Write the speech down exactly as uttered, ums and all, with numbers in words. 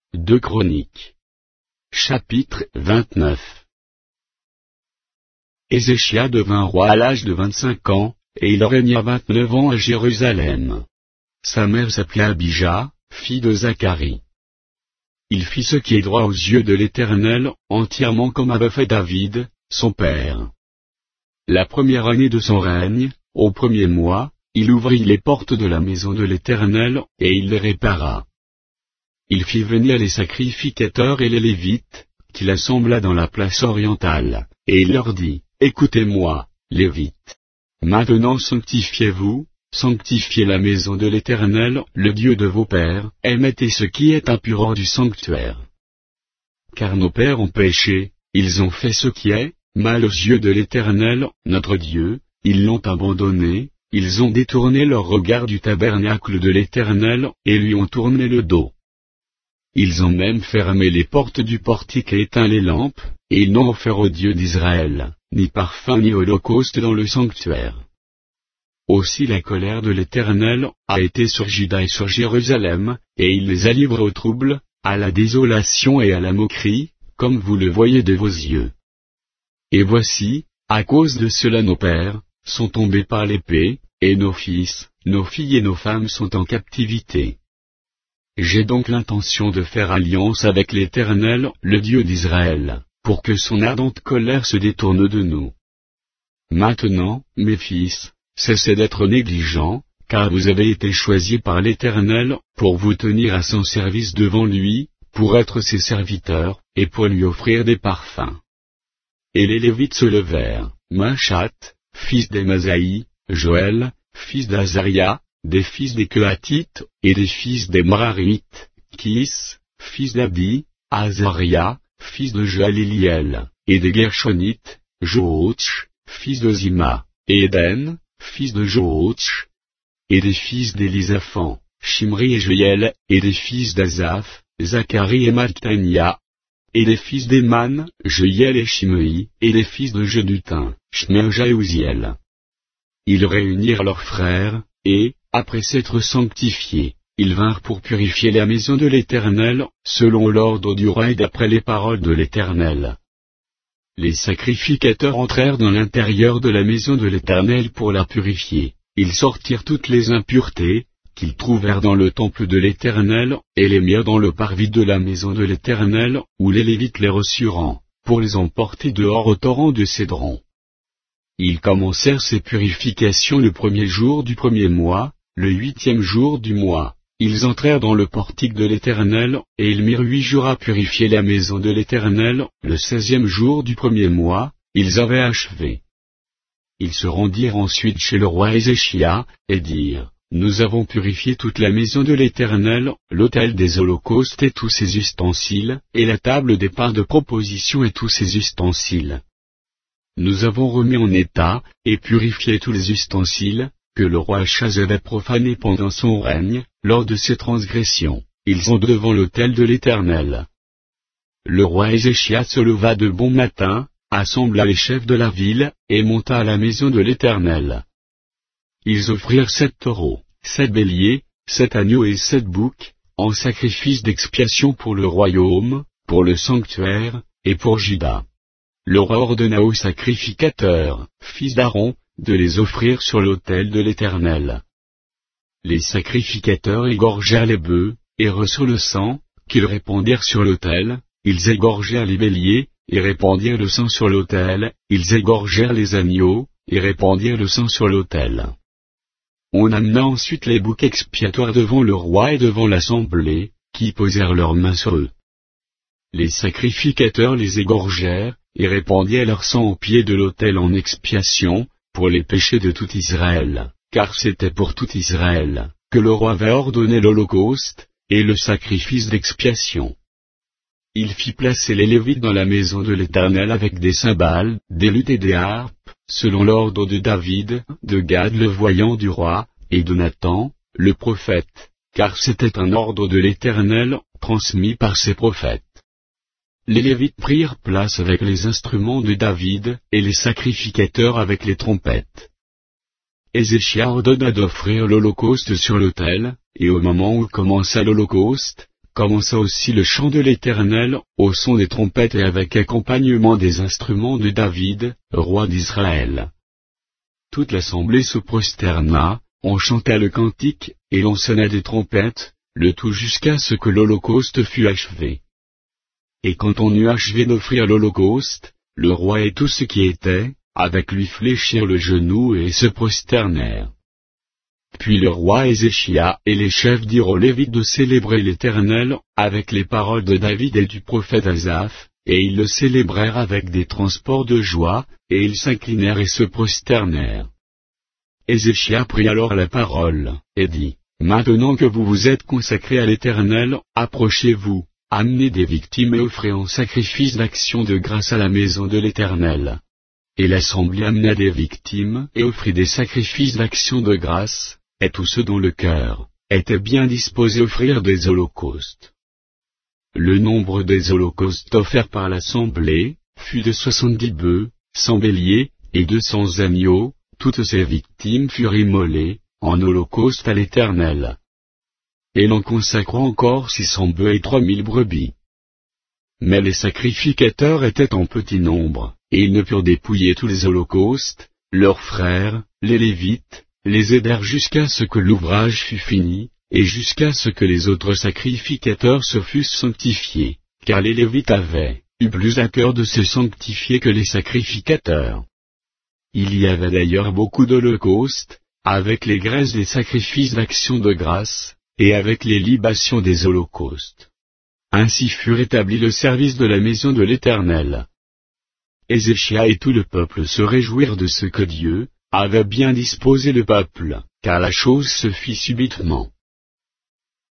deux Chroniques. Chapitre vingt-neuf. Ézéchias devint roi à l'âge de vingt-cinq ans, et il régna vingt-neuf ans à Jérusalem. Sa mère s'appelait Abijah, fille de Zacharie. Il fit ce qui est droit aux yeux de l'Éternel, entièrement comme avait fait David, son père. La première année de son règne, au premier mois, il ouvrit les portes de la maison de l'Éternel, et il les répara. Il fit venir les sacrificateurs et les Lévites, qu'il assembla dans la place orientale, et il leur dit, « Écoutez-moi, Lévites. Maintenant sanctifiez-vous, sanctifiez la maison de l'Éternel, le Dieu de vos pères, et mettez ce qui est impur hors du sanctuaire. Car nos pères ont péché, ils ont fait ce qui est mal aux yeux de l'Éternel, notre Dieu, ils l'ont abandonné, ils ont détourné leur regard du tabernacle de l'Éternel, et lui ont tourné le dos. Ils ont même fermé les portes du portique et éteint les lampes, et ils n'ont offert au Dieu d'Israël, ni parfum ni holocauste dans le sanctuaire. Aussi la colère de l'Éternel a été sur Juda et sur Jérusalem, et il les a livrés au trouble, à la désolation et à la moquerie, comme vous le voyez de vos yeux. Et voici, à cause de cela nos pères sont tombés par l'épée, et nos fils, nos filles et nos femmes sont en captivité. J'ai donc l'intention de faire alliance avec l'Éternel, le Dieu d'Israël, pour que son ardente colère se détourne de nous. Maintenant, mes fils, cessez d'être négligents, car vous avez été choisis par l'Éternel, pour vous tenir à son service devant lui, pour être ses serviteurs, et pour lui offrir des parfums. » Et les Lévites se levèrent, Machat, fils d'Emasaï, Joël, fils d'Azaria, des fils des Kehathites, et des fils des Merarites, Kis, fils d'Abdi, Azaria, fils de Joël-Éliel, et des Gershonites, Jootch, fils de Zima, et Éden, fils de Jootch, et des fils d'Élisaphan, Shimri et Joël, et des fils d'Azaph, Zacharie et Mattania, et des fils d'Éman, Joël et Shimei, et des fils de Jeduthun, Shmerja et Uziel. Ils réunirent leurs frères, et, après s'être sanctifiés, ils vinrent pour purifier la maison de l'Éternel, selon l'ordre du roi et d'après les paroles de l'Éternel. Les sacrificateurs entrèrent dans l'intérieur de la maison de l'Éternel pour la purifier. Ils sortirent toutes les impuretés qu'ils trouvèrent dans le temple de l'Éternel, et les mirent dans le parvis de la maison de l'Éternel, où les Lévites les reçurent, pour les emporter dehors au torrent de Cédron. Ils commencèrent ces purifications le premier jour du premier mois, le huitième jour du mois. Ils entrèrent dans le portique de l'Éternel, et ils mirent huit jours à purifier la maison de l'Éternel, le seizième jour du premier mois, ils avaient achevé. Ils se rendirent ensuite chez le roi Ézéchias, et dirent, « Nous avons purifié toute la maison de l'Éternel, l'autel des holocaustes et tous ses ustensiles, et la table des pains de proposition et tous ses ustensiles. Nous avons remis en état, et purifié tous les ustensiles, que le roi Achaz avait profanés pendant son règne, lors de ses transgressions, ils sont devant l'autel de l'Éternel. » Le roi Ézéchias se leva de bon matin, assembla les chefs de la ville, et monta à la maison de l'Éternel. Ils offrirent sept taureaux, sept béliers, sept agneaux et sept boucs, en sacrifice d'expiation pour le royaume, pour le sanctuaire, et pour Juda. Le roi ordonna aux sacrificateurs, fils d'Aaron, de les offrir sur l'autel de l'Éternel. Les sacrificateurs égorgèrent les bœufs, et reçurent le sang, qu'ils répandirent sur l'autel, ils égorgèrent les béliers, et répandirent le sang sur l'autel, ils égorgèrent les agneaux, et répandirent le sang sur l'autel. On amena ensuite les boucs expiatoires devant le roi et devant l'assemblée, qui posèrent leurs mains sur eux. Les sacrificateurs les égorgèrent, et répandirent leur sang au pied de l'autel en expiation, pour les péchés de tout Israël, car c'était pour tout Israël, que le roi avait ordonné l'holocauste, et le sacrifice d'expiation. Il fit placer les Lévites dans la maison de l'Éternel avec des cymbales, des luttes et des harpes, selon l'ordre de David, de Gad le voyant du roi, et de Nathan, le prophète, car c'était un ordre de l'Éternel, transmis par ses prophètes. Les Lévites prirent place avec les instruments de David, et les sacrificateurs avec les trompettes. Ézéchias ordonna d'offrir l'holocauste sur l'autel, et au moment où commença l'holocauste, commença aussi le chant de l'Éternel, au son des trompettes et avec accompagnement des instruments de David, roi d'Israël. Toute l'assemblée se prosterna, on chanta le cantique, et l'on sonna des trompettes, le tout jusqu'à ce que l'holocauste fût achevé. Et quand on eut achevé d'offrir l'holocauste, le roi et tout ce qui était, avec lui fléchirent le genou et se prosternèrent. Puis le roi Ézéchia et les chefs dirent aux Lévites de célébrer l'Éternel, avec les paroles de David et du prophète Asaph, et ils le célébrèrent avec des transports de joie, et ils s'inclinèrent et se prosternèrent. Ézéchia prit alors la parole, et dit, « Maintenant que vous vous êtes consacrés à l'Éternel, approchez-vous, amenez des victimes et offrez en sacrifice d'action de grâce à la maison de l'Éternel. » Et l'assemblée amena des victimes et offrit des sacrifices d'action de grâce, et tous ceux dont le cœur était bien disposé offrirent des holocaustes. Le nombre des holocaustes offerts par l'assemblée fut de soixante-dix bœufs, cent béliers, et deux cents agneaux, toutes ces victimes furent immolées, en holocauste à l'Éternel. Et l'on consacra encore six cents bœufs et trois mille brebis. Mais les sacrificateurs étaient en petit nombre, et ils ne purent dépouiller tous les holocaustes, leurs frères, les Lévites, les aidèrent jusqu'à ce que l'ouvrage fût fini, et jusqu'à ce que les autres sacrificateurs se fussent sanctifiés, car les Lévites avaient eu plus à cœur de se sanctifier que les sacrificateurs. Il y avait d'ailleurs beaucoup d'holocaustes, avec les graisses des sacrifices d'action de grâce, et avec les libations des holocaustes. Ainsi fut rétabli le service de la maison de l'Éternel. Ézéchia et tout le peuple se réjouirent de ce que Dieu avait bien disposé le peuple, car la chose se fit subitement.